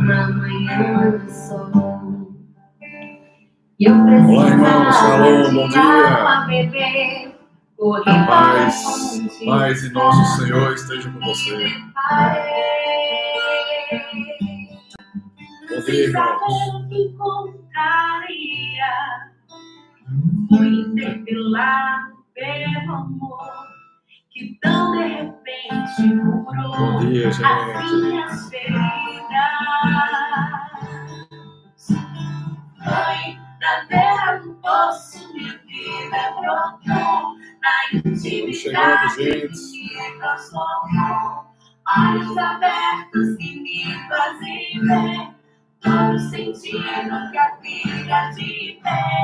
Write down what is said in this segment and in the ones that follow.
na manhã do sol. E eu precisava Shalom, bom de dia. água beber. Corri para onde Paz e nosso Senhor esteja com você. Bom dia, irmãos. O que encontraria? Fui interpelado pelo amor que tão de repente curou Bom dia, gente. as minhas feridas. Foi na terra do poço, minha vida brotou na intimidade gente. que transformou. Olhos abertos que me fazem ver todo sentido que a vida te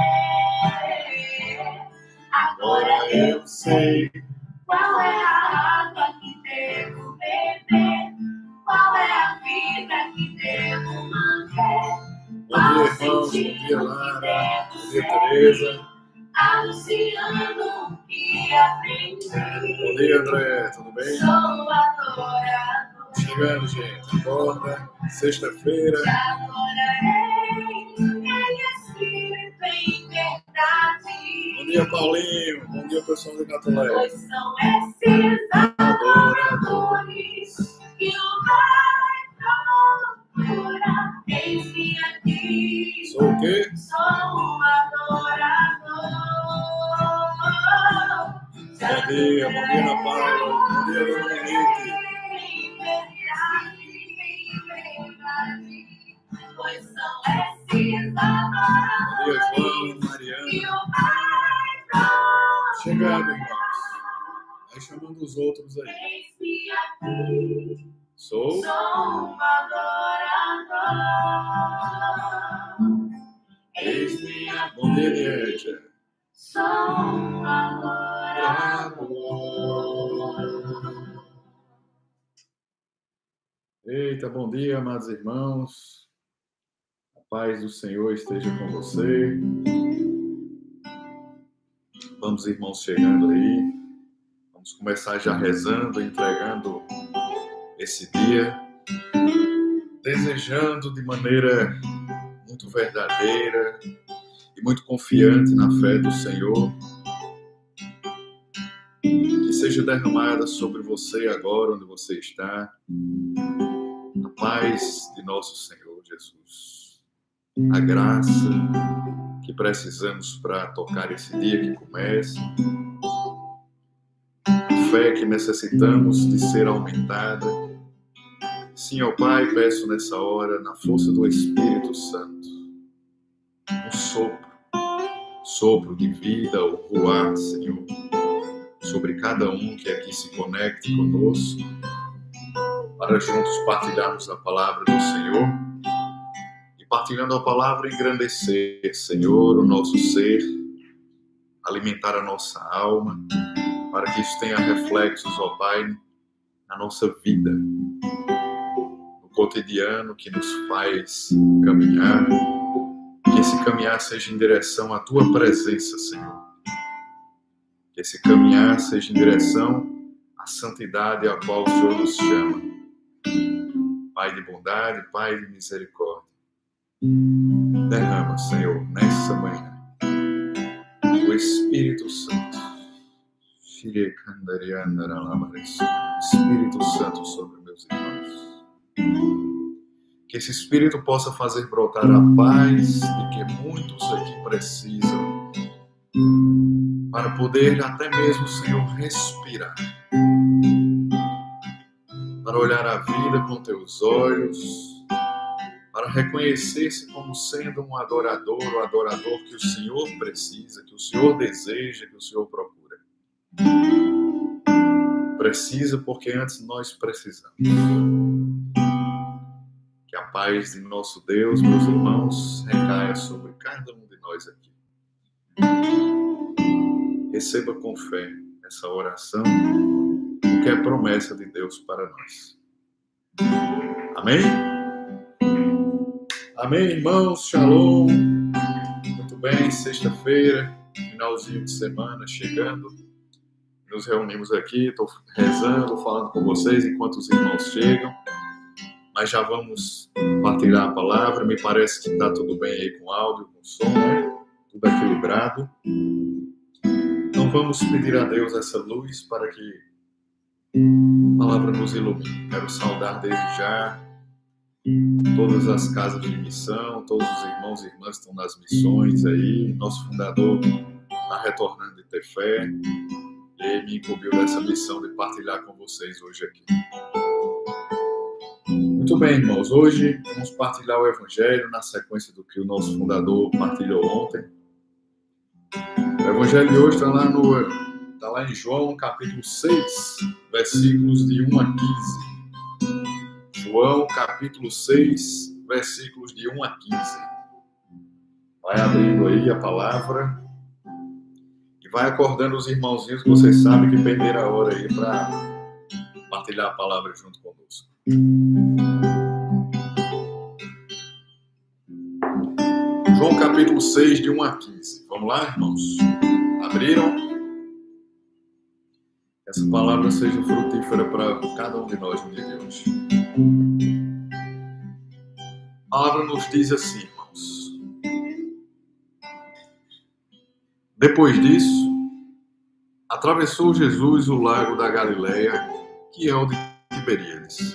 tem. Agora eu sei qual é a água que devo beber, qual é a vida que devo manter. Bom dia, irmãos. Bom dia, Lara. Bom dia, Tereza. Anunciando o que aprendi. Bom dia, André. Tudo bem? Sou adorador. Chegando, gente. Acorda. Sexta-feira. Te adorarei em espírito e em verdade. Bom dia, Paulinho. Bom dia, pessoal do Catolé. Pois são esses adoradores que o Pai procura. Eis-me aqui. Sou o quê? Sou um adorador. Bom dia, Ana Paula. Bom dia, Dona Monique. Pois são esses adoradores Bom dia, João, que Mariana. o Pai Chegando, irmãos. Vai chamando os outros aí. Eis-me aqui. Sou. Sou um adorador. Eis-me aqui. Bom dia, Nietzsche. Sou um adorador. Eita, bom dia, amados irmãos. A paz do Senhor esteja com você. Vamos, irmãos, chegando aí. Vamos começar já rezando, entregando esse dia, desejando de maneira muito verdadeira e muito confiante na fé do Senhor, que seja derramada sobre você agora, onde você está, a paz de nosso Senhor Jesus, a graça que precisamos para tocar esse dia que começa, a fé que necessitamos de ser aumentada. Sim, ó Pai, peço nessa hora, na força do Espírito Santo, um sopro de vida, o ruar, Senhor, sobre cada um que aqui se conecte conosco, para juntos partilharmos a palavra do Senhor e, partilhando a palavra, engrandecer, Senhor, o nosso ser, alimentar a nossa alma, para que isso tenha reflexos, ó Pai, na nossa vida, no cotidiano que nos faz caminhar, que esse caminhar seja em direção à Tua presença, Senhor. Que esse caminhar seja em direção à santidade a qual o Senhor nos chama. Pai de bondade, Pai de misericórdia. Derrama, Senhor, nessa manhã, o Espírito Santo. Espírito Santo sobre meus irmãos. Que esse Espírito possa fazer brotar a paz de que muitos aqui precisam, para poder até mesmo, Senhor, respirar, para olhar a vida com teus olhos, para reconhecer-se como sendo um adorador, o adorador que o Senhor precisa, que o Senhor deseja, que o Senhor procura. Precisa porque antes nós precisamos. Que a paz de nosso Deus, meus irmãos, recaia sobre cada um de nós aqui. Receba com fé essa oração, que é promessa de Deus para nós. Amém? Amém, irmãos? Shalom. Muito bem, sexta-feira, finalzinho de semana chegando. Nos reunimos aqui, estou rezando, falando com vocês enquanto os irmãos chegam. mas já vamos partilhar a palavra. Me parece que está tudo bem aí com áudio, com som, né? Tudo equilibrado. Então vamos pedir a Deus essa luz para que a palavra nos ilumine. Quero saudar desde já todas as casas de missão, todos os irmãos e irmãs que estão nas missões aí. Nosso fundador está retornando de ter fé e ele me incumbiu dessa missão de partilhar com vocês hoje aqui. Muito bem, irmãos. Hoje vamos partilhar o Evangelho na sequência do que o nosso fundador partilhou ontem. O Evangelho de hoje está lá em João, capítulo 6, versículos de 1 a 15. João, capítulo 6, versículos de 1 a 15. Vai abrindo aí a palavra e vai acordando os irmãozinhos que vocês sabem que perderam a hora aí para partilhar a palavra junto conosco. João, capítulo 6, de 1 a 15. Vamos lá, irmãos? Abriram? Essa palavra seja frutífera para cada um de nós no dia de hoje. A palavra nos diz assim, irmãos. Depois disso, atravessou Jesus o lago da Galileia, que é o de Tiberíades.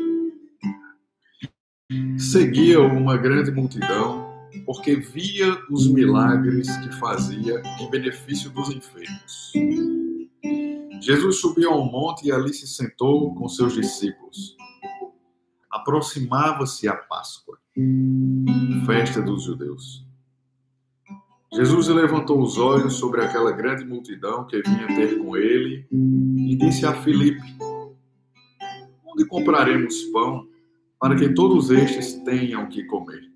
Seguia uma grande multidão, porque via os milagres que fazia em benefício dos enfermos. Jesus subiu a um monte e ali se sentou com seus discípulos. Aproximava-se a Páscoa, festa dos judeus. Jesus levantou os olhos sobre aquela grande multidão que vinha ter com ele e disse a Filipe: onde compraremos pão para que todos estes tenham que comer?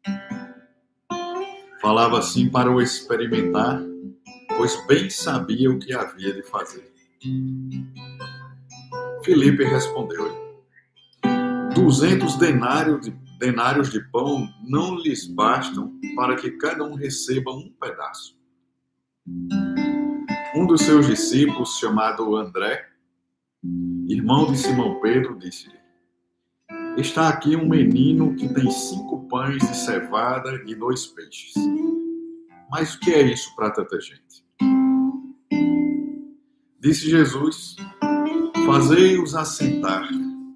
Falava assim para o experimentar, pois bem sabia o que havia de fazer. Filipe respondeu-lhe: 200 denários de pão não lhes bastam para que cada um receba um pedaço. Um dos seus discípulos, chamado André, irmão de Simão Pedro, disse-lhe: está aqui um menino que tem 5 pães de cevada e 2 peixes. Mas o que é isso para tanta gente? Disse Jesus: fazei-os assentar.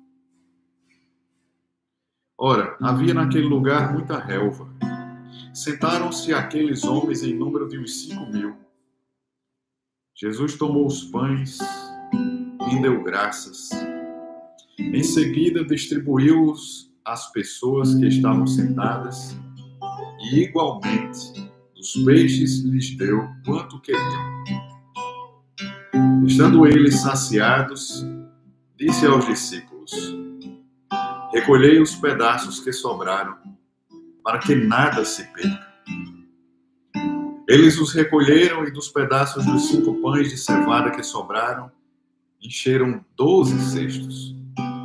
Ora, havia naquele lugar muita relva. Sentaram-se aqueles homens em número de uns 5.000. Jesus tomou os pães e deu graças. Em seguida, distribuiu-os às pessoas que estavam sentadas e, igualmente, os peixes lhes deu quanto queriam. Estando eles saciados, disse aos discípulos: recolhei os pedaços que sobraram, para que nada se perca. Eles os recolheram e dos pedaços dos 5 pães de cevada que sobraram, encheram 12 cestos.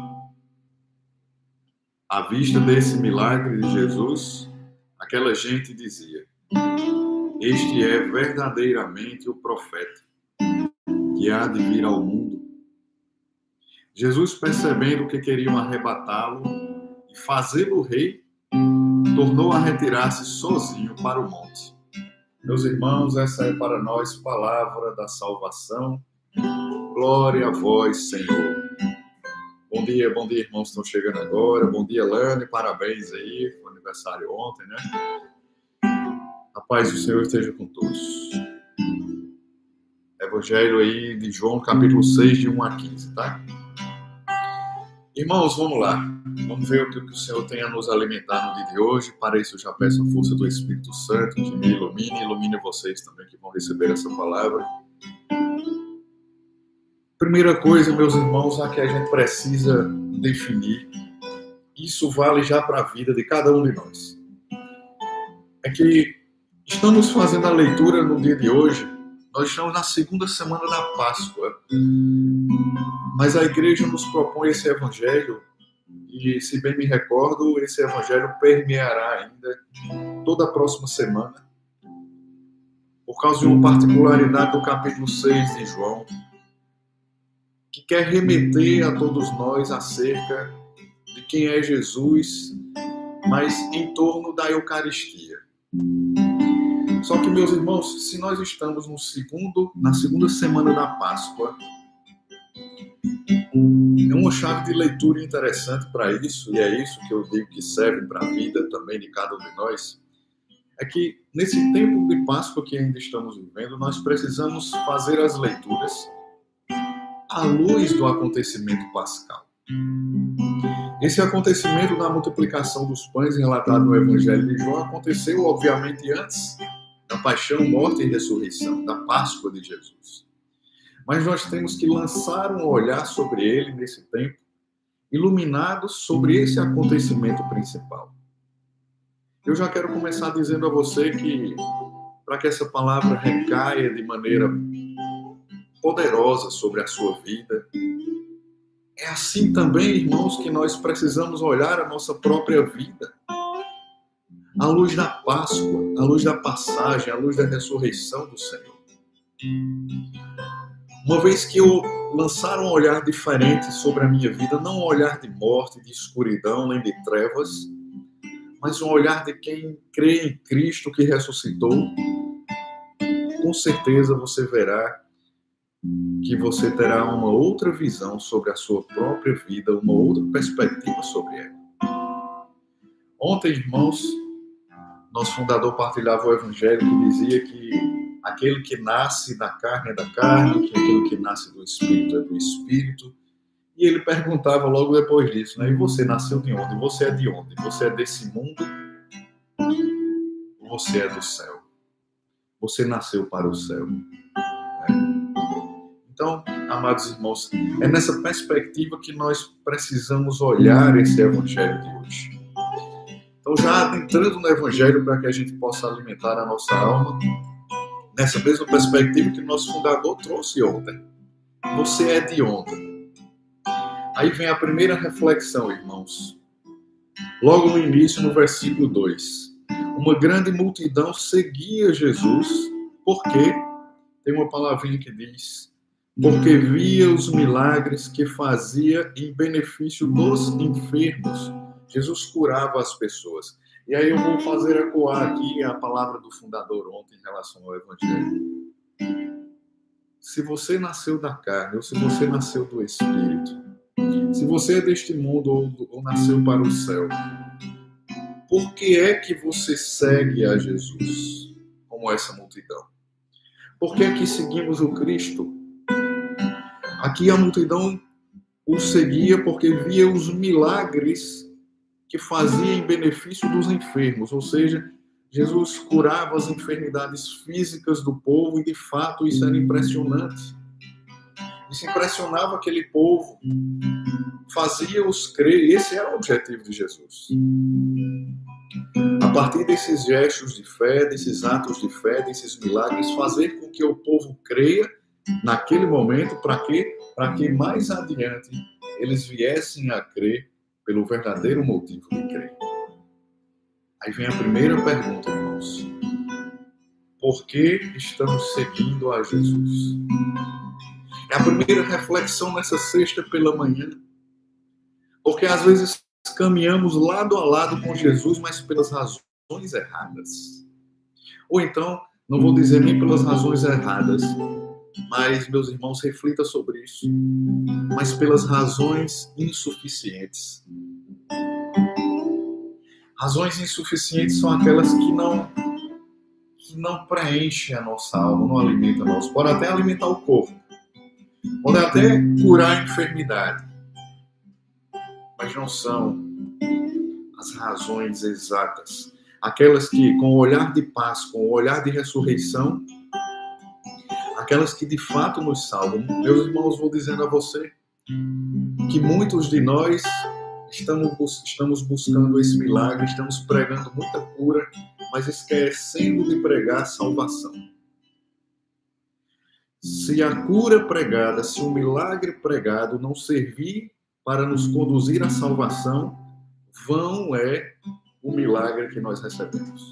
À vista desse milagre de Jesus, aquela gente dizia: este é verdadeiramente o profeta que há de vir ao mundo. Jesus, percebendo que queriam arrebatá-lo e fazê-lo rei, tornou a retirar-se sozinho para o monte. Meus irmãos, essa é para nós palavra da salvação. Glória a vós, Senhor. Bom dia, irmãos, estão chegando agora. Bom dia, Lane, parabéns aí, foi aniversário ontem, né? A paz do Senhor esteja com todos. Evangelho aí de João, capítulo 6, de 1 a 15, tá? Irmãos, vamos lá. Vamos ver o que o Senhor tem a nos alimentar no dia de hoje. Para isso, eu já peço a força do Espírito Santo que me ilumine vocês também que vão receber essa palavra. Primeira coisa, meus irmãos, a que a gente precisa definir, isso vale já para a vida de cada um de nós, é que estamos fazendo a leitura no dia de hoje, nós estamos na segunda semana da Páscoa, mas a igreja nos propõe esse evangelho, e se bem me recordo, esse evangelho permeará ainda toda a próxima semana, por causa de uma particularidade do capítulo 6 de João, que quer remeter a todos nós acerca de quem é Jesus, mas em torno da Eucaristia. Só que, meus irmãos, se nós estamos na segunda semana da Páscoa, é uma chave de leitura interessante para isso, e é isso que eu digo que serve para a vida também de cada um de nós, é que nesse tempo de Páscoa que ainda estamos vivendo, nós precisamos fazer as leituras à luz do acontecimento pascal. Esse acontecimento da multiplicação dos pães relatado no Evangelho de João aconteceu, obviamente, antes da paixão, morte e ressurreição, da Páscoa de Jesus. Mas nós temos que lançar um olhar sobre ele nesse tempo, iluminados sobre esse acontecimento principal. Eu já quero começar dizendo a você que, para que essa palavra recaia de maneira poderosa sobre a sua vida, é assim também, irmãos, que nós precisamos olhar a nossa própria vida. À luz da Páscoa, à luz da passagem, à luz da ressurreição do Senhor. Uma vez que eu lançar um olhar diferente sobre a minha vida, não um olhar de morte, de escuridão, nem de trevas, mas um olhar de quem crê em Cristo que ressuscitou, com certeza você verá que você terá uma outra visão sobre a sua própria vida, uma outra perspectiva sobre ela. Ontem, irmãos, nosso fundador partilhava o Evangelho que dizia que aquele que nasce da carne é da carne, que aquele que nasce do Espírito é do Espírito. E ele perguntava logo depois disso, né? E você nasceu de onde? Você é de onde? Você é desse mundo? Ou você é do céu? Você nasceu para o céu. Então, amados irmãos, é nessa perspectiva que nós precisamos olhar esse Evangelho de hoje. Então, já adentrando no Evangelho para que a gente possa alimentar a nossa alma, nessa mesma perspectiva que o nosso fundador trouxe ontem. Você é de onde? Aí vem a primeira reflexão, irmãos. Logo no início, no versículo 2. Uma grande multidão seguia Jesus, porque tem uma palavrinha que diz: porque via os milagres que fazia em benefício dos enfermos. Jesus curava as pessoas. E aí eu vou fazer ecoar aqui a palavra do fundador ontem em relação ao Evangelho. Se você nasceu da carne, ou se você nasceu do Espírito, se você é deste mundo ou nasceu para o céu, por que é que você segue a Jesus como essa multidão? Por que é que seguimos o Cristo? Aqui a multidão o seguia porque via os milagres que fazia em benefício dos enfermos, ou seja, Jesus curava as enfermidades físicas do povo e de fato isso era impressionante. Isso impressionava aquele povo, fazia-os crer, esse era o objetivo de Jesus. A partir desses gestos de fé, desses atos de fé, desses milagres, fazer com que o povo creia naquele momento, para quê? Para que mais adiante eles viessem a crer pelo verdadeiro motivo de crer. Aí vem a primeira pergunta, irmãos. Por que estamos seguindo a Jesus? É a primeira reflexão nessa sexta pela manhã. Porque às vezes caminhamos lado a lado com Jesus, mas pelas razões erradas. Ou então, não vou dizer nem pelas razões erradas, mas, meus irmãos, reflita sobre isso. Mas pelas razões insuficientes. Razões insuficientes são aquelas que não preenchem a nossa alma, não alimentam a nossa. Pode até alimentar o corpo. Pode até curar a enfermidade. Mas não são as razões exatas. Aquelas que, com o olhar de paz, com o olhar de ressurreição, aquelas que de fato nos salvam. Meus irmãos, vou dizendo a você que muitos de nós estamos buscando esse milagre, estamos pregando muita cura, mas esquecendo de pregar salvação. Se a cura pregada, se o milagre pregado não servir para nos conduzir à salvação, vão é o milagre que nós recebemos.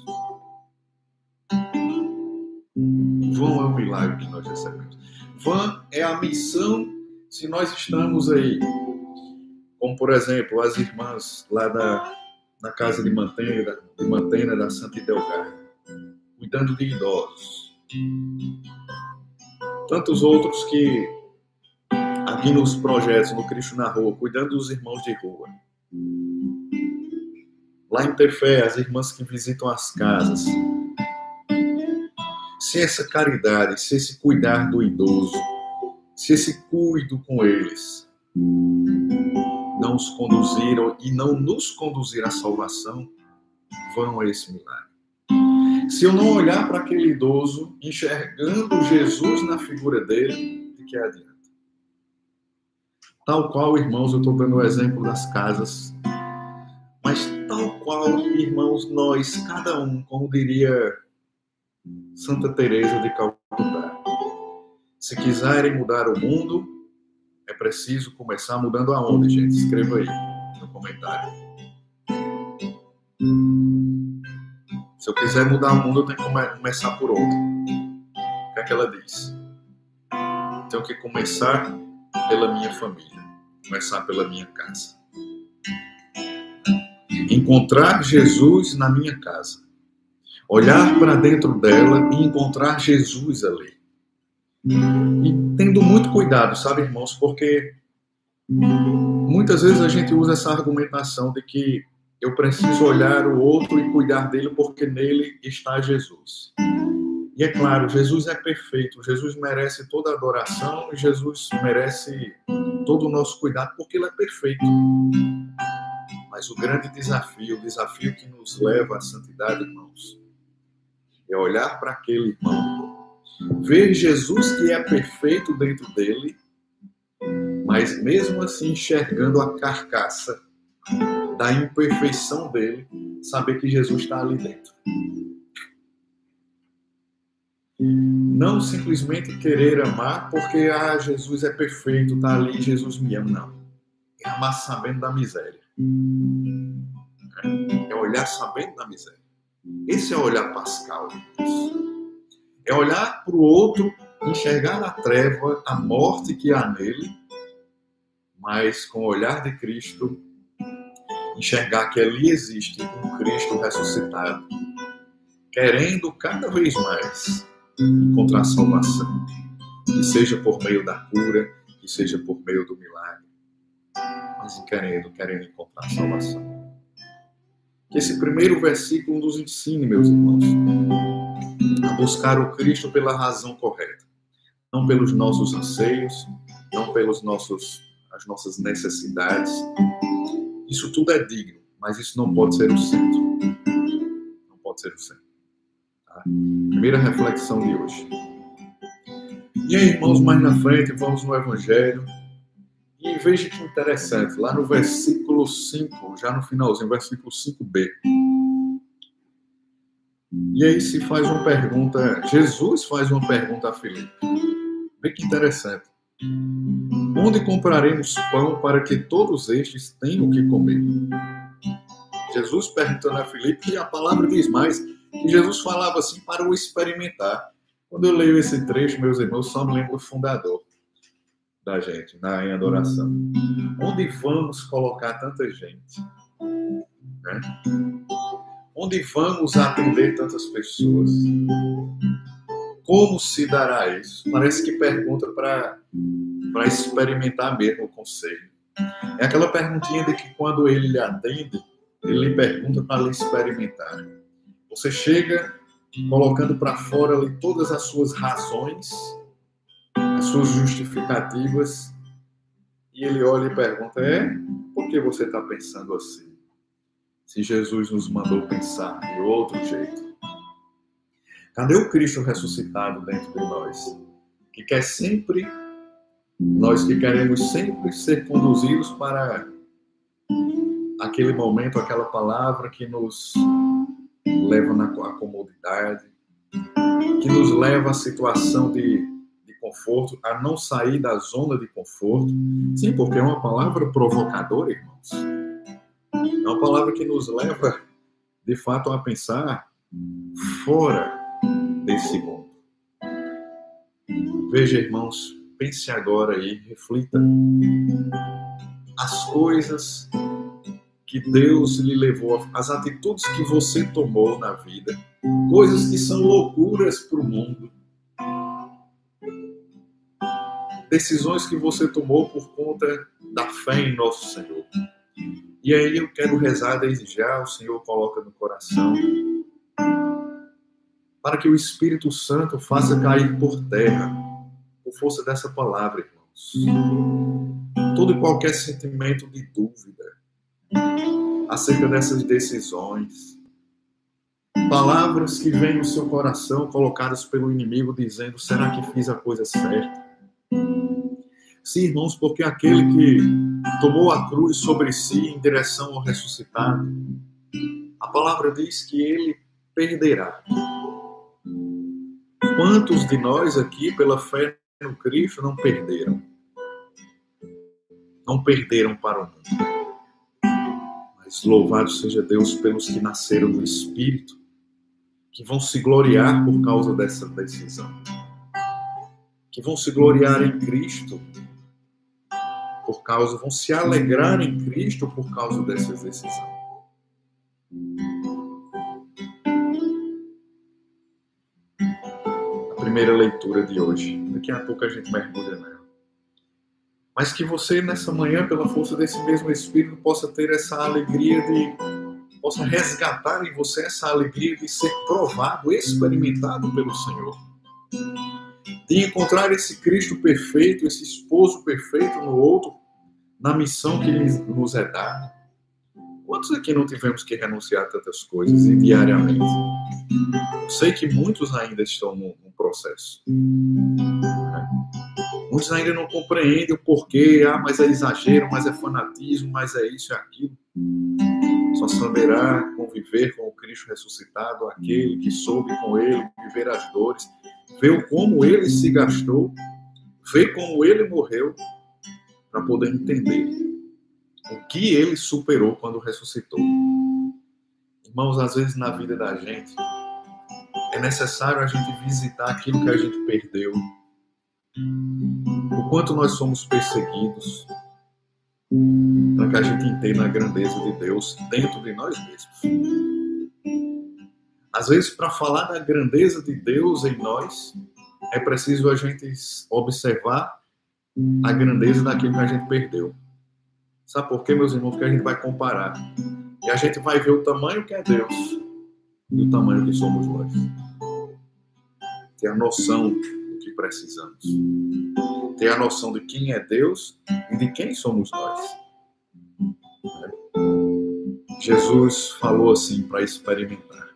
Vão é o milagre que nós recebemos. Vã é a missão se nós estamos aí Como, por exemplo, as irmãs lá na casa de Mantena da Santa Idelgarda, cuidando de idosos. Tantos outros que, aqui nos projetos, no Cristo na Rua, cuidando dos irmãos de rua. Lá em Tefé, as irmãs que visitam as casas. Se essa caridade, se esse cuidar do idoso, se esse cuido com eles não os conduziram e não nos conduzir à salvação, vão a esse milagre. Se eu não olhar para aquele idoso, enxergando Jesus na figura dele, de que adianta? Tal qual, irmãos, eu estou dando o exemplo das casas, mas tal qual, irmãos, nós, cada um, como diria Santa Teresa de Calcutá, se quiserem mudar o mundo, é preciso começar mudando aonde, gente? Escreva aí no comentário. Se eu quiser mudar o mundo, eu tenho que começar por outro. O que é que ela diz? Tenho que começar pela minha família. Começar pela minha casa. Encontrar Jesus na minha casa. Olhar para dentro dela e encontrar Jesus ali. E tendo muito cuidado, sabe, irmãos? Porque muitas vezes a gente usa essa argumentação de que eu preciso olhar o outro e cuidar dele porque nele está Jesus. E é claro, Jesus é perfeito, Jesus merece toda a adoração e Jesus merece todo o nosso cuidado porque ele é perfeito. Mas o grande desafio, o desafio que nos leva à santidade, irmãos, é olhar para aquele irmão, ver Jesus que é perfeito dentro dele, mas mesmo assim enxergando a carcaça da imperfeição dele, saber que Jesus está ali dentro. Não simplesmente querer amar porque Jesus é perfeito, está ali, Jesus me ama. Não. É amar sabendo da miséria. É olhar sabendo da miséria. Esse é o olhar pascal. É olhar para o outro, enxergar a treva, a morte que há nele, mas com o olhar de Cristo, enxergar que ali existe um Cristo ressuscitado, querendo cada vez mais encontrar salvação, que seja por meio da cura, que seja por meio do milagre, mas querendo encontrar salvação. Que esse primeiro versículo nos ensine, meus irmãos, a buscar o Cristo pela razão correta, não pelos nossos anseios, não pelas as nossas necessidades. Isso tudo é digno, mas isso não pode ser o centro. Não pode ser o centro. Tá? Primeira reflexão de hoje. E aí, irmãos, mais na frente, vamos no Evangelho. E veja que interessante, lá no versículo 5, já no finalzinho, versículo 5b. E aí se faz uma pergunta, Jesus faz uma pergunta a Filipe. Vê que interessante. Onde compraremos pão para que todos estes tenham o que comer? Jesus perguntando a Filipe, e a palavra diz mais, que Jesus falava assim para o experimentar. Quando eu leio esse trecho, meus irmãos, só me lembro do fundador da gente, em adoração. Onde vamos colocar tanta gente? Né? Onde vamos atender tantas pessoas? Como se dará isso? Parece que pergunta para experimentar mesmo o conselho. É aquela perguntinha de que quando ele lhe atende, ele lhe pergunta para lhe experimentar. Você chega colocando para fora ali todas as suas razões, as suas justificativas, e ele olha e pergunta, por que você está pensando assim? Se Jesus nos mandou pensar de outro jeito. Cadê o Cristo ressuscitado dentro de nós? Que quer sempre, nós que queremos sempre ser conduzidos para aquele momento, aquela palavra que nos leva na comodidade, que nos leva à situação de conforto, a não sair da zona de conforto. Sim, porque é uma palavra provocadora, irmãos. É uma palavra que nos leva, de fato, a pensar fora desse mundo. Veja, irmãos, pense agora aí, reflita. as coisas que Deus lhe levou, as atitudes que você tomou na vida, coisas que são loucuras para o mundo, decisões que você tomou por conta da fé em nosso Senhor. E aí eu quero rezar desde já, o Senhor coloca no coração, para que o Espírito Santo faça cair por terra, por força dessa palavra, irmãos, todo e qualquer sentimento de dúvida acerca dessas decisões, palavras que vêm no seu coração colocadas pelo inimigo dizendo, será que fiz a coisa certa? Sim, irmãos, porque aquele que tomou a cruz sobre si em direção ao ressuscitado, a palavra diz que ele perderá. Quantos de nós aqui, pela fé no Cristo, não perderam? Não perderam para o mundo. Mas louvado seja Deus pelos que nasceram do Espírito, que vão se gloriar por causa dessa decisão. Que vão se gloriar em Cristo, vão se alegrar em Cristo por causa dessa decisão. A primeira leitura de hoje, daqui a pouco a gente mergulha nela. Mas que você nessa manhã, pela força desse mesmo Espírito, possa ter essa alegria possa resgatar em você essa alegria de ser provado, experimentado pelo Senhor. De encontrar esse Cristo perfeito, esse esposo perfeito no outro, na missão que nos é dada. Quantos aqui não tivemos que renunciar a tantas coisas e diariamente? Eu sei que muitos ainda estão no processo. Muitos ainda não compreendem o porquê, mas é exagero, mas é fanatismo, mas é isso e aquilo. Só saberá conviver com o Cristo ressuscitado, aquele que soube com ele viver as dores, ver como ele se gastou, ver como ele morreu, para poder entender o que ele superou quando ressuscitou. Irmãos, às vezes na vida da gente, é necessário a gente visitar aquilo que a gente perdeu, o quanto nós somos perseguidos, para que a gente entenda a grandeza de Deus dentro de nós mesmos. Às vezes, para falar da grandeza de Deus em nós, é preciso a gente observar a grandeza daquilo que a gente perdeu. Sabe por quê, meus irmãos? Porque a gente vai comparar. E a gente vai ver o tamanho que é Deus e o tamanho que somos nós. Ter a noção do que precisamos. Ter a noção de quem é Deus e de quem somos nós. Jesus falou assim para experimentar.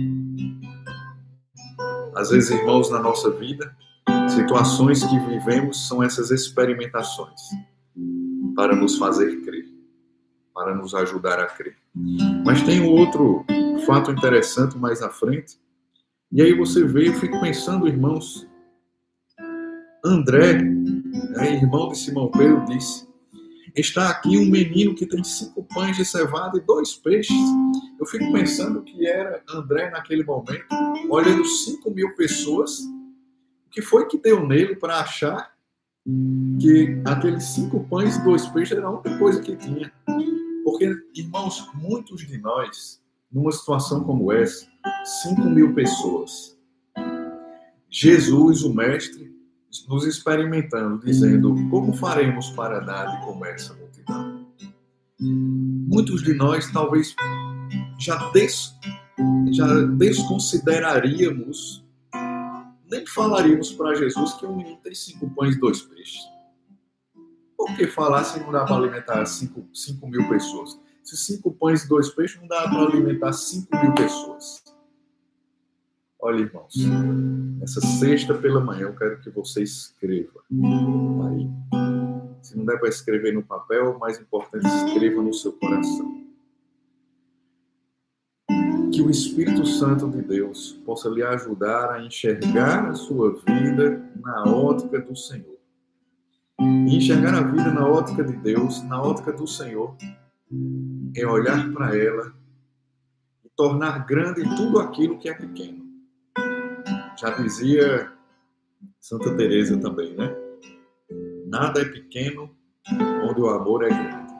Às vezes, irmãos, na nossa vida, situações que vivemos são essas experimentações para nos fazer crer, para nos ajudar a crer. Mas tem um outro fato interessante mais à frente, e aí você vê, eu fico pensando, irmãos, André, irmão de Simão Pedro, disse, está aqui um menino que tem 5 pães de cevada e 2 peixes. Eu fico pensando que era André naquele momento, olhando 5.000 pessoas, o que foi que deu nele para achar que aqueles 5 pães e 2 peixes era a única coisa que tinha? Porque, irmãos, muitos de nós, numa situação como essa, 5.000 pessoas, Jesus, o Mestre, nos experimentando, dizendo, como faremos para dar de comer essa multidão? Muitos de nós, talvez, já desconsideraríamos, nem falaríamos para Jesus que um menino tem 5 pães e 2 peixes. Por que falar se não dá para alimentar 5.000 pessoas? Se 5 pães e 2 peixes não dá para alimentar 5.000 pessoas. Olha, irmãos, essa sexta pela manhã eu quero que você escreva aí. Se não der para escrever no papel, o mais importante, escreva no seu coração. Que o Espírito Santo de Deus possa lhe ajudar a enxergar a sua vida na ótica do Senhor. E enxergar a vida na ótica de Deus, na ótica do Senhor, é olhar para ela e tornar grande tudo aquilo que é pequeno. Já dizia Santa Teresa também, né? Nada é pequeno onde o amor é grande.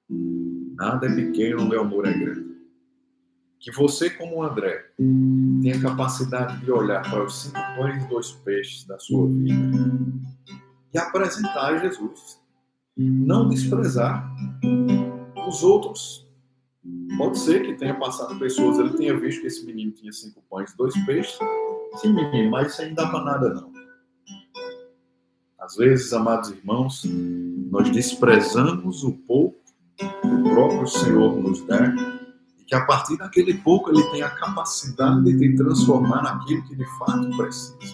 Nada é pequeno, meu amor é grande. Que você, como André, tenha capacidade de olhar para os 5 pães e 2 peixes da sua vida e apresentar a Jesus. Não desprezar os outros. Pode ser que tenha passado pessoas, ele tenha visto que esse menino tinha 5 pães e 2 peixes. Sim, menino, mas isso aí não dá para nada, não. Às vezes, amados irmãos, nós desprezamos o pouco que o próprio Senhor nos dá, e que a partir daquele pouco ele tem a capacidade de transformar naquilo que de fato precisa.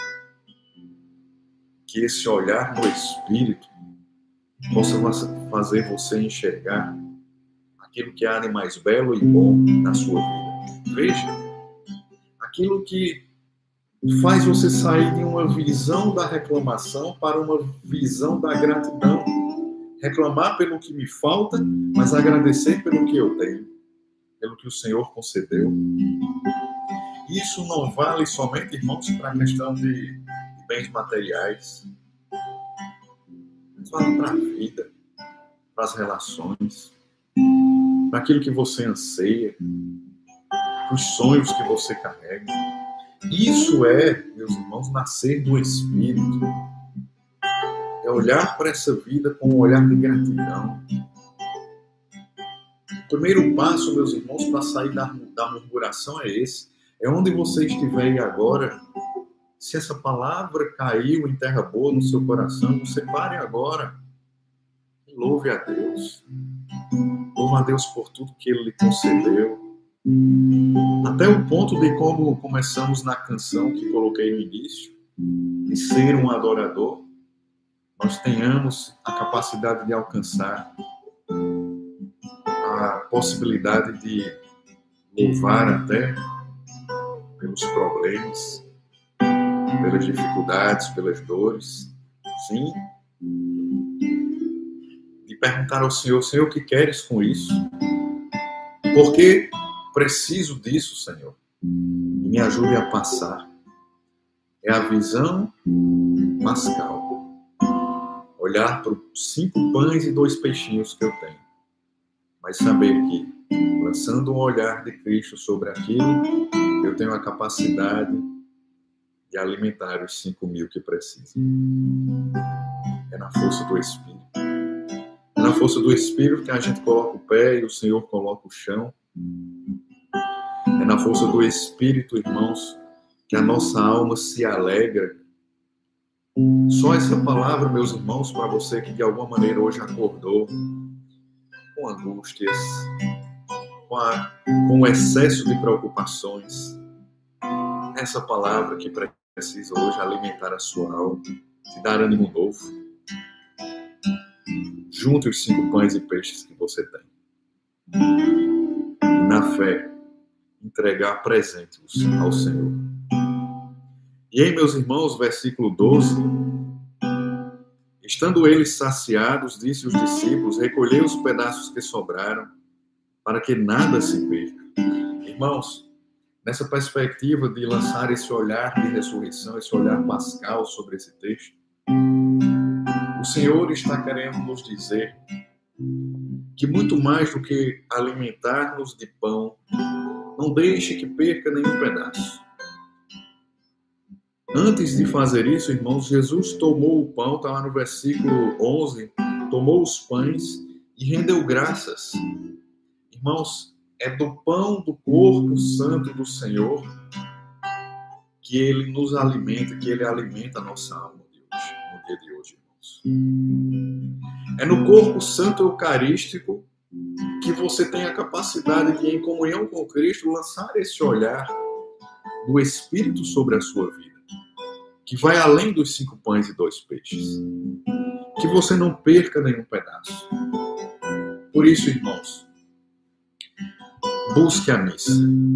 Que esse olhar no Espírito possa fazer você enxergar aquilo que há de mais belo e bom na sua vida. Veja, aquilo que faz você sair de uma visão da reclamação para uma visão da gratidão. Reclamar pelo que me falta, mas agradecer pelo que eu tenho, pelo que o Senhor concedeu. Isso não vale somente, irmãos, para a questão de bens materiais. Mas vale para a vida, para as relações, para aquilo que você anseia, para os sonhos que você carrega. Isso é, meus irmãos, nascer do Espírito. É olhar para essa vida com um olhar de gratidão. O primeiro passo, meus irmãos, para sair da murmuração é esse. É onde você estiver agora. Se essa palavra caiu em terra boa no seu coração, você pare agora e louve a Deus. Louve a Deus por tudo que Ele lhe concedeu. Até o ponto de como começamos na canção que coloquei no início, de ser um adorador, nós tenhamos a capacidade de alcançar a possibilidade de louvar até pelos problemas, pelas dificuldades, pelas dores, sim, de perguntar ao Senhor, Senhor, o que queres com isso? Porque preciso disso, Senhor, e me ajude a passar. É a visão pascal. Olhar para os 5 pães e 2 peixinhos que eu tenho. Mas saber que, lançando um olhar de Cristo sobre aquilo, eu tenho a capacidade de alimentar os 5.000 que precisam. É na força do Espírito. É na força do Espírito que a gente coloca o pé e o Senhor coloca o chão. É na força do Espírito, irmãos, que a nossa alma se alegra. Só essa palavra, meus irmãos, para você que de alguma maneira hoje acordou com angústias, com excesso de preocupações, essa palavra que precisa hoje alimentar a sua alma, te dar ânimo novo. Junte os 5 pães e peixes que você tem. E na fé, entregar presentes ao Senhor. E aí, meus irmãos, versículo 12. Estando eles saciados, disse os discípulos, recolhei os pedaços que sobraram, para que nada se perca. Irmãos, nessa perspectiva de lançar esse olhar de ressurreição, esse olhar pascal sobre esse texto, o Senhor está querendo nos dizer que muito mais do que alimentar-nos de pão, não deixe que perca nenhum pedaço. Antes de fazer isso, irmãos, Jesus tomou o pão, está lá no versículo 11, tomou os pães e rendeu graças. Irmãos, é do pão do corpo santo do Senhor que Ele nos alimenta, que Ele alimenta a nossa alma de hoje, no dia de hoje, irmãos. É no corpo santo eucarístico que você tem a capacidade de, em comunhão com Cristo, lançar esse olhar do Espírito sobre a sua vida, que vai além dos 5 pães e 2 peixes. Que você não perca nenhum pedaço. Por isso, irmãos, busque a missa.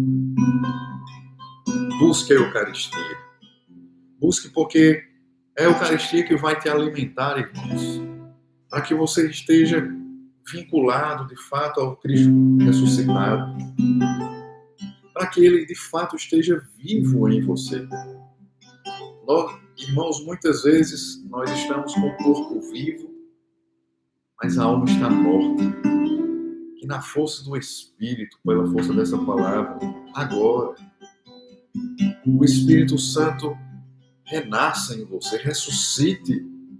Busque a Eucaristia. Busque porque é a Eucaristia que vai te alimentar, irmãos, para que você esteja vinculado, de fato, ao Cristo ressuscitado. Para que Ele, de fato, esteja vivo em você. Nós, irmãos, muitas vezes nós estamos com o corpo vivo, mas a alma está morta. que na força do Espírito, pela força dessa palavra, agora, o Espírito Santo renasça em você, ressuscite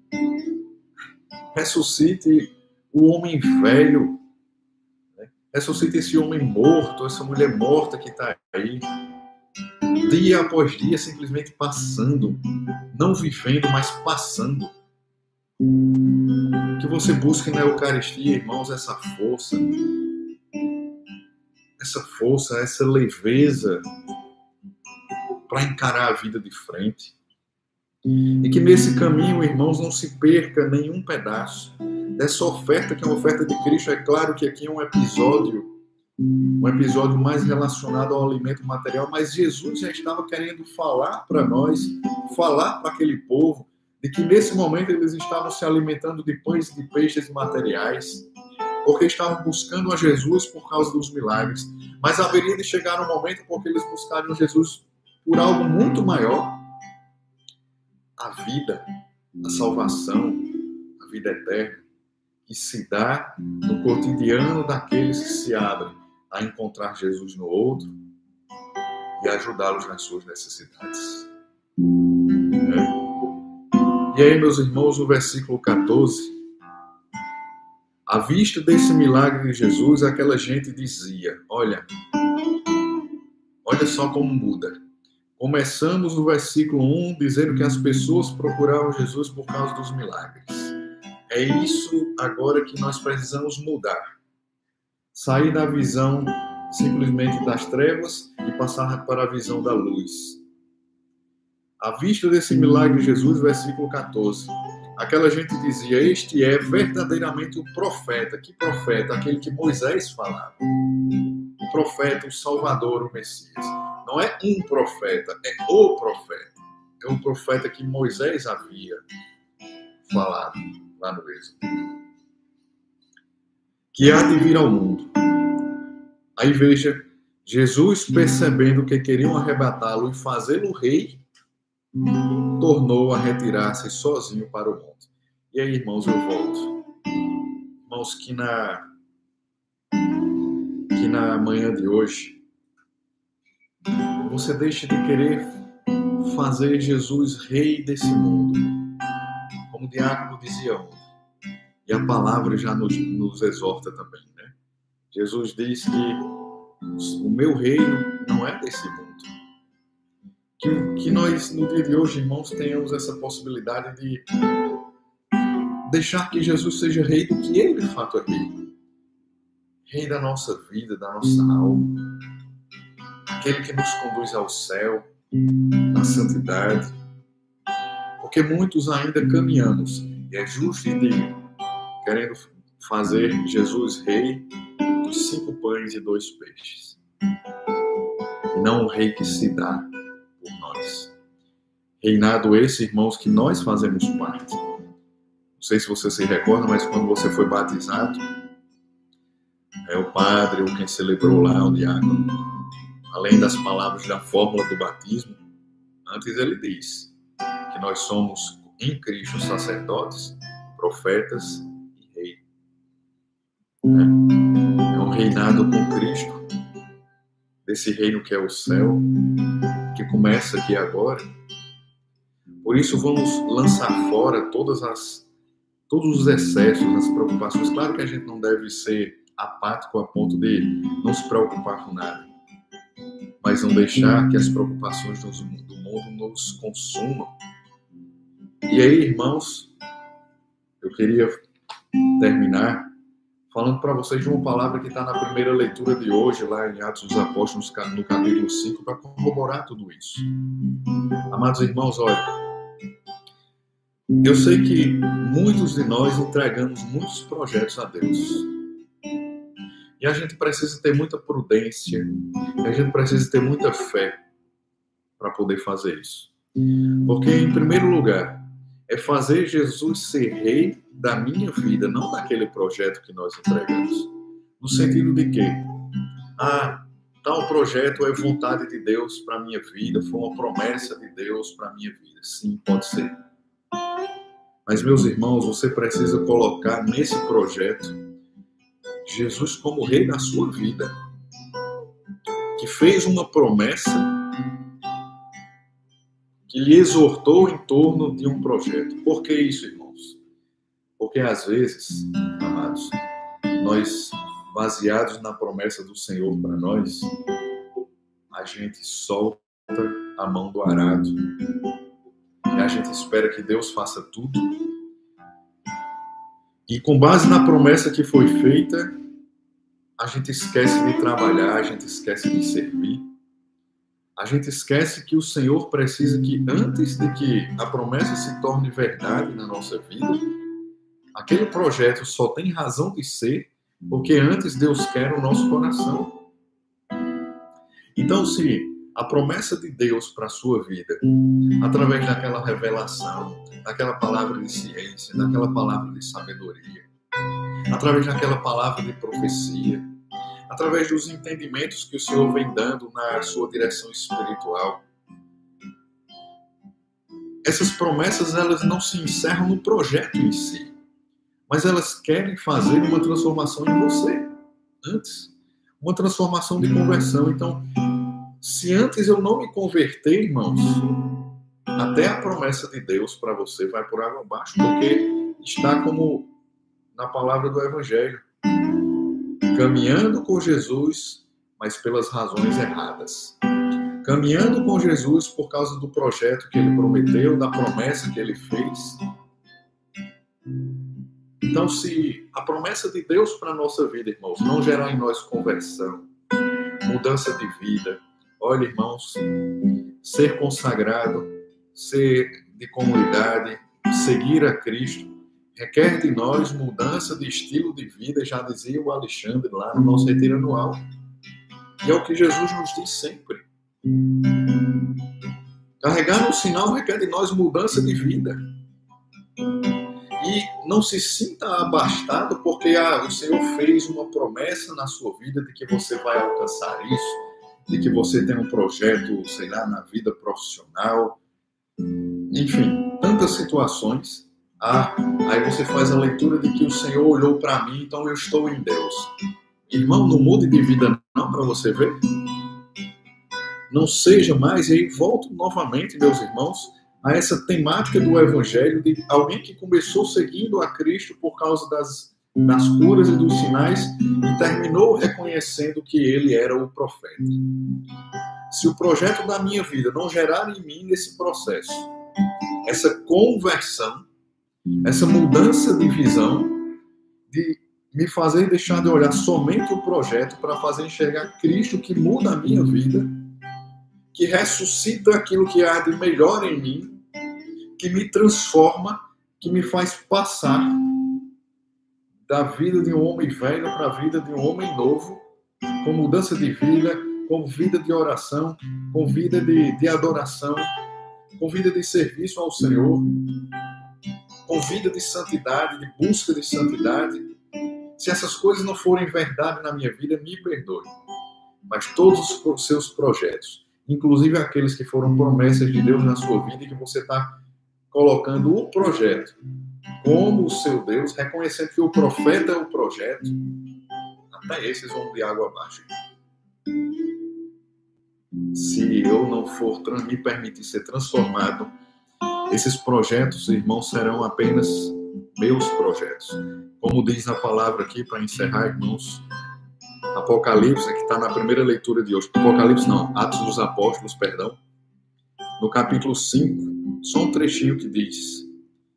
o homem velho, né? Ressuscite esse homem morto, essa mulher morta que está aí, dia após dia, simplesmente passando, não vivendo, mas passando. Que você busque na Eucaristia, irmãos, essa força, essa leveza para encarar a vida de frente. E que nesse caminho, irmãos, não se perca nenhum pedaço dessa oferta, que é uma oferta de Cristo. É claro que aqui é um episódio mais relacionado ao alimento material, mas Jesus já estava querendo falar para nós, falar para aquele povo, de que nesse momento eles estavam se alimentando de pães e de peixes materiais, porque estavam buscando a Jesus por causa dos milagres. Mas haveria de chegar um momento porque eles buscariam Jesus por algo muito maior, a vida, a salvação, a vida eterna, que se dá no cotidiano daqueles que se abrem a encontrar Jesus no outro e ajudá-los nas suas necessidades. E aí, meus irmãos, no versículo 14, à vista desse milagre de Jesus, aquela gente dizia, olha só como muda. Começamos no versículo 1 dizendo que as pessoas procuravam Jesus por causa dos milagres. É isso agora que nós precisamos mudar. Sair da visão simplesmente das trevas e passar para a visão da luz. À vista desse milagre de Jesus, versículo 14, aquela gente dizia, este é verdadeiramente o profeta. Que profeta? Aquele que Moisés falava. O profeta, o Salvador, o Messias. Não é um profeta, é o profeta. É o profeta que Moisés havia falado lá no Êxodo. Que há de vir ao mundo. Aí veja, Jesus, percebendo que queriam arrebatá-lo e fazê-lo rei, tornou a retirar-se sozinho para o monte. E aí, irmãos, eu volto. Irmãos, que na manhã de hoje, você deixe de querer fazer Jesus rei desse mundo, como o diácono dizia ontem. E a palavra já nos exorta também, né? Jesus diz que o meu reino não é desse mundo. Que nós, no dia de hoje, irmãos, tenhamos essa possibilidade de deixar que Jesus seja rei do que ele, de fato, é rei. Rei da nossa vida, da nossa alma. Aquele que nos conduz ao céu, na santidade. Porque muitos ainda caminhamos, e é justo e digno, querendo fazer Jesus rei dos 5 pães e 2 peixes. E não o rei que se dá por nós. Reinado esse, irmãos, que nós fazemos parte. Não sei se você se recorda, mas quando você foi batizado, o padre ou quem celebrou lá, o diácono, além das palavras da fórmula do batismo, antes ele diz que nós somos em Cristo sacerdotes, profetas e rei. É um reinado com Cristo, desse reino que é o céu, que começa aqui agora. Por isso vamos lançar fora todos os excessos, as preocupações. Claro que a gente não deve ser apático a ponto de não se preocupar com nada, mas não deixar que as preocupações do mundo nos consumam. E aí, irmãos, eu queria terminar falando para vocês de uma palavra que está na primeira leitura de hoje, lá em Atos dos Apóstolos, no capítulo 5, para corroborar tudo isso. Amados irmãos, olha, eu sei que muitos de nós entregamos muitos projetos a Deus. E a gente precisa ter muita prudência, a gente precisa ter muita fé para poder fazer isso. Porque, em primeiro lugar, é fazer Jesus ser rei da minha vida, não daquele projeto que nós entregamos. No sentido de que, tal projeto é vontade de Deus para a minha vida, foi uma promessa de Deus para a minha vida. Sim, pode ser. Mas, meus irmãos, você precisa colocar nesse projeto Jesus como rei da sua vida, que fez uma promessa, que lhe exortou em torno de um projeto. Por que isso, irmãos? Porque às vezes, amados, nós, baseados na promessa do Senhor para nós, a gente solta a mão do arado e a gente espera que Deus faça tudo. E com base na promessa que foi feita, a gente esquece de trabalhar, a gente esquece de servir. A gente esquece que o Senhor precisa que, antes de que a promessa se torne verdade na nossa vida, aquele projeto só tem razão de ser porque antes Deus quer o nosso coração. Então, se a promessa de Deus para a sua vida, através daquela revelação, daquela palavra de ciência, daquela palavra de sabedoria, através daquela palavra de profecia, através dos entendimentos que o Senhor vem dando na sua direção espiritual, essas promessas, elas não se encerram no projeto em si, mas elas querem fazer uma transformação em você antes, uma transformação de conversão. Então, se antes eu não me converter, irmãos, até a promessa de Deus para você vai por água abaixo, porque está como na palavra do Evangelho, caminhando com Jesus, mas pelas razões erradas. Caminhando com Jesus por causa do projeto que ele prometeu, da promessa que ele fez. Então, se a promessa de Deus para a nossa vida, irmãos, não gerar em nós conversão, mudança de vida, olha, irmãos, ser consagrado, ser de comunidade, seguir a Cristo, requer de nós mudança de estilo de vida, já dizia o Alexandre lá no nosso retiro anual. E é o que Jesus nos diz sempre. Carregar no sinal requer de nós mudança de vida. E não se sinta abastado porque o Senhor fez uma promessa na sua vida de que você vai alcançar isso, de que você tem um projeto, sei lá, na vida profissional. Enfim, tantas situações. Aí você faz a leitura de que o Senhor olhou para mim, então eu estou em Deus. Irmão, não mude de vida não para você ver. Não seja mais, e aí volto novamente, meus irmãos, a essa temática do Evangelho de alguém que começou seguindo a Cristo por causa das curas e dos sinais e terminou reconhecendo que ele era o profeta. Se o projeto da minha vida não gerar em mim nesse processo, essa conversão, essa mudança de visão, de me fazer deixar de olhar somente o projeto para fazer enxergar Cristo que muda a minha vida, que ressuscita aquilo que há de melhor em mim, que me transforma, que me faz passar da vida de um homem velho para a vida de um homem novo, com mudança de vida, com vida de oração, com vida de adoração, com vida de serviço ao Senhor, com vida de santidade, de busca de santidade. Se essas coisas não forem verdade na minha vida, me perdoe. Mas todos os seus projetos, inclusive aqueles que foram promessas de Deus na sua vida e que você está colocando o projeto como o seu Deus, reconhecendo que o profeta é o projeto, até esses vão de água abaixo. Se eu não for me permitir ser transformado, esses projetos, irmãos, serão apenas meus projetos. Como diz na palavra aqui, para encerrar, irmãos, Apocalipse, que está na primeira leitura de hoje. Apocalipse não, Atos dos Apóstolos, perdão. No capítulo 5, só um trechinho que diz: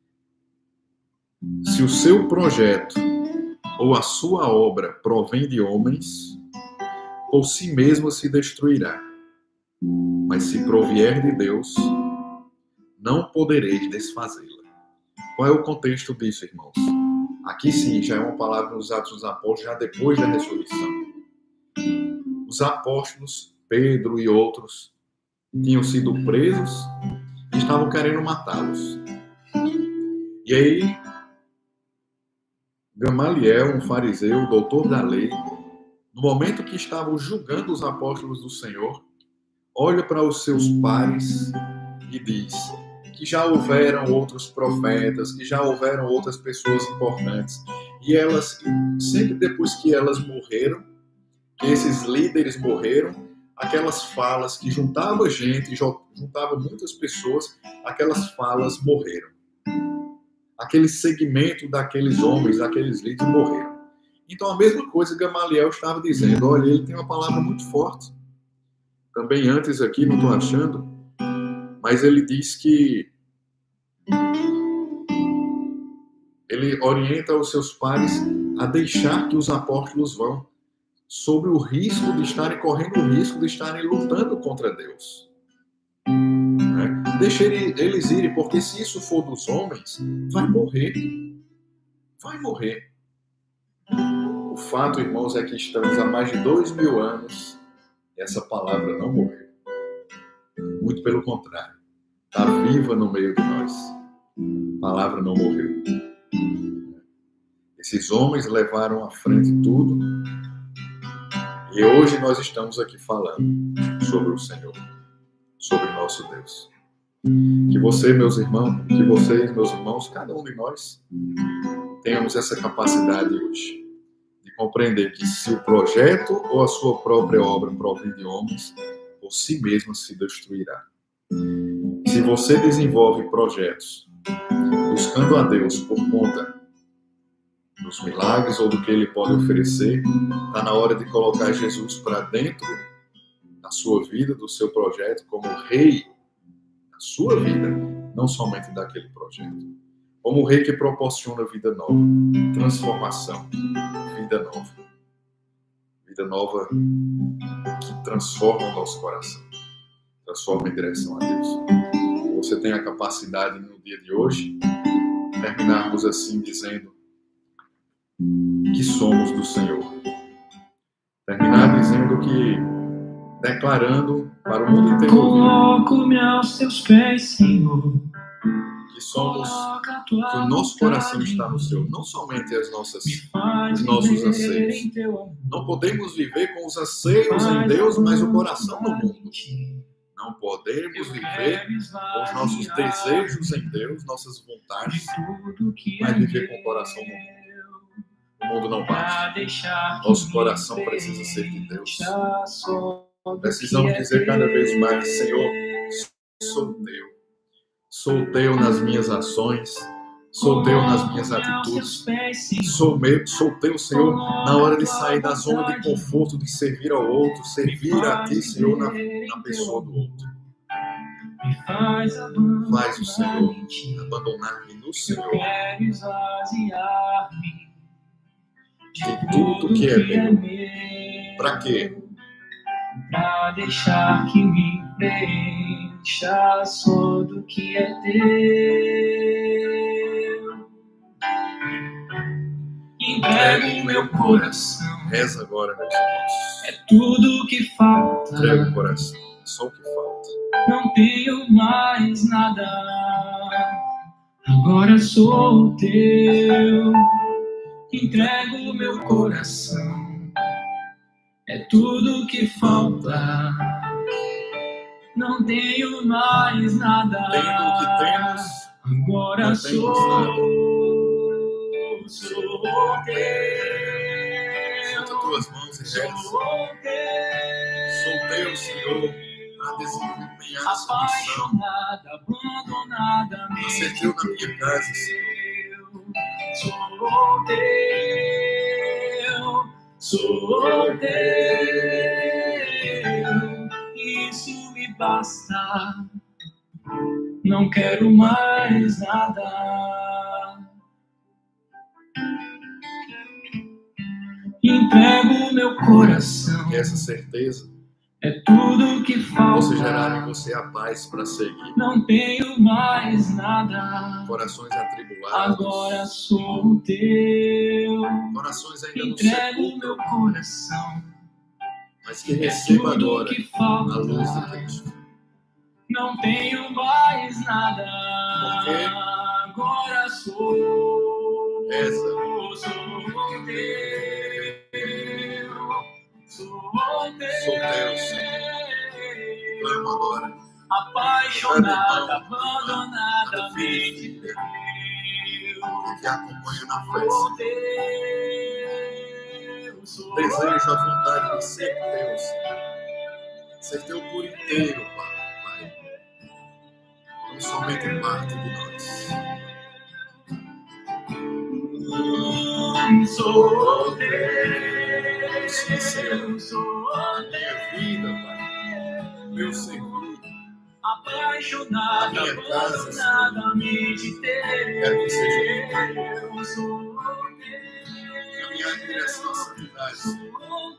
se o seu projeto ou a sua obra provém de homens, por si mesmo se destruirá. Mas se provier de Deus, não podereis desfazê-la. Qual é o contexto disso, irmãos? Aqui sim, já é uma palavra nos Atos dos Apóstolos, já depois da ressurreição. Os apóstolos, Pedro e outros, tinham sido presos e estavam querendo matá-los. E aí, Gamaliel, um fariseu, doutor da lei, no momento que estavam julgando os apóstolos do Senhor, olha para os seus pares e diz que já houveram outros profetas, que já houveram outras pessoas importantes, E elas, sempre depois que elas morreram, que esses líderes morreram, aquelas falas que juntavam gente, juntavam muitas pessoas, aquelas falas morreram. Aquele segmento daqueles homens, daqueles líderes morreram. Então a mesma coisa Gamaliel estava dizendo, olha, ele tem uma palavra muito forte. Também antes aqui, não estou achando, mas ele diz que ele orienta os seus pares a deixar que os apóstolos vão, sobre o risco de estarem correndo o risco de estarem lutando contra Deus. Deixe eles irem, porque se isso for dos homens, vai morrer. Vai morrer. O fato, irmãos, é que estamos há mais de 2000 anos e essa palavra não morreu. Muito pelo contrário. Está viva no meio de nós. A palavra não morreu. Esses homens levaram à frente tudo. E hoje nós estamos aqui falando sobre o Senhor, sobre nosso Deus. Que você, meus irmãos, que vocês, meus irmãos, cada um de nós, tenhamos essa capacidade hoje de compreender que se o projeto ou a sua própria obra provém de homens, por si mesma se destruirá. Se você desenvolve projetos buscando a Deus por conta dos milagres ou do que Ele pode oferecer, está na hora de colocar Jesus para dentro da sua vida, do seu projeto, como rei da sua vida, não somente daquele projeto. Como o rei que proporciona vida nova, transformação, vida nova. Vida nova que transforma o nosso coração, transforma em direção a Deus. Você tem a capacidade no dia de hoje terminarmos assim dizendo que somos do Senhor. Terminar dizendo que, declarando para o mundo inteiro, coloco-me aos teus pés, Senhor. Que somos, que o nosso coração está no Senhor, não somente os nossos anseios. Não podemos viver com os anseios em Deus, mas o coração no mundo. Não podemos viver com os nossos desejos em Deus, nossas vontades, mas viver com o coração no mundo. O mundo não basta. Nosso coração precisa ser de Deus. Precisamos dizer cada vez mais, Senhor, sou teu. Sou teu nas minhas ações, sou teu nas minhas atitudes, sou teu, Senhor, na hora de sair da zona de conforto, de servir ao outro, servir a ti, Senhor, na pessoa do outro. Faz o Senhor abandonar-me no Senhor, de tudo que é meu. Para quê? Para deixar que me preencha só do que é teu. Entrego o meu coração. Reza agora, meus irmãos. É tudo que falta. Entrega o coração, só o que falta. Não tenho mais nada. Agora sou teu. Entrego o meu coração. É tudo que falta. Não tenho mais nada. Tendo o que temos, agora sou teu. Junta tuas mãos e reza. Sou teu, Senhor, para desempenhar essa missão. Apaixonada, abandonada, para ser teu na minha casa, Senhor. Sou teu, isso me basta, não quero mais nada. Entrego meu coração. E essa certeza é tudo que falta. Você gerar em você a paz para seguir. Não tenho mais nada. Corações atribulados. Agora sou teu. Corações ainda no entrego meu coração. Mas que receba agora que falta. a luz de Cristo. Não tenho mais nada. Porque agora sou. Reza. Sou teu. Sou teu, Senhor. Clama agora. Apaixonada, abandonada, mente teu. Que acompanha na fé, Senhor. Desejo a vontade de ser teu, Senhor. Ser teu por inteiro, Pai. Não somente parte de nós. Sou teu, sim, Senhor. A minha vida, Pai. Meu serviço. Apaixonado, a minha casa, Senhor. Quero que seja teu. Caminhar em direção à santidade, Senhor.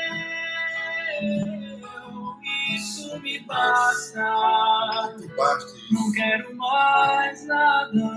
Isso me basta. Não quero mais nada.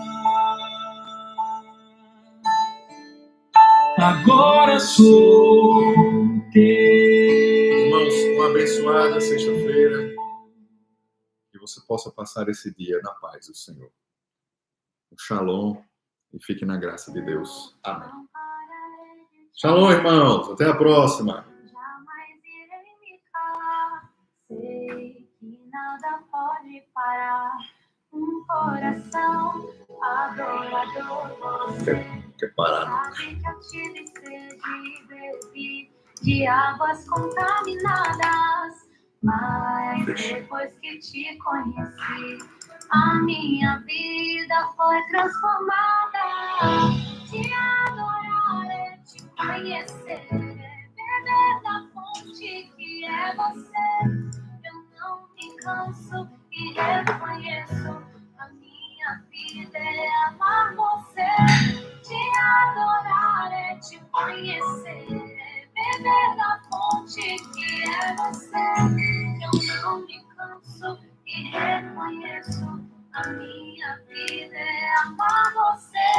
Agora sou teu. Irmãos, uma abençoada sexta-feira. Que você possa passar esse dia na paz do Senhor. Um shalom e fique na graça de Deus. Amém. Shalom, irmãos. Até a próxima. Jamais irei me calar. Sei que nada pode parar. Um coração adorador você. Quer parar? Sabe que eu tive sede e bebi de águas contaminadas. Mas depois que te conheci, a minha vida foi transformada. Te adorar é te conhecer, beber da fonte que é você. Eu não me canso e reconheço, a minha vida é amar você. Te adorar é te conhecer, beber da fonte que é você. Eu não me canso e reconheço, a minha vida é amar você.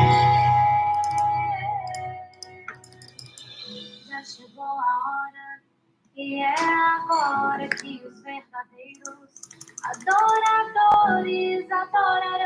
Já chegou a hora e é agora que os verdadeiros adoradores adorarão.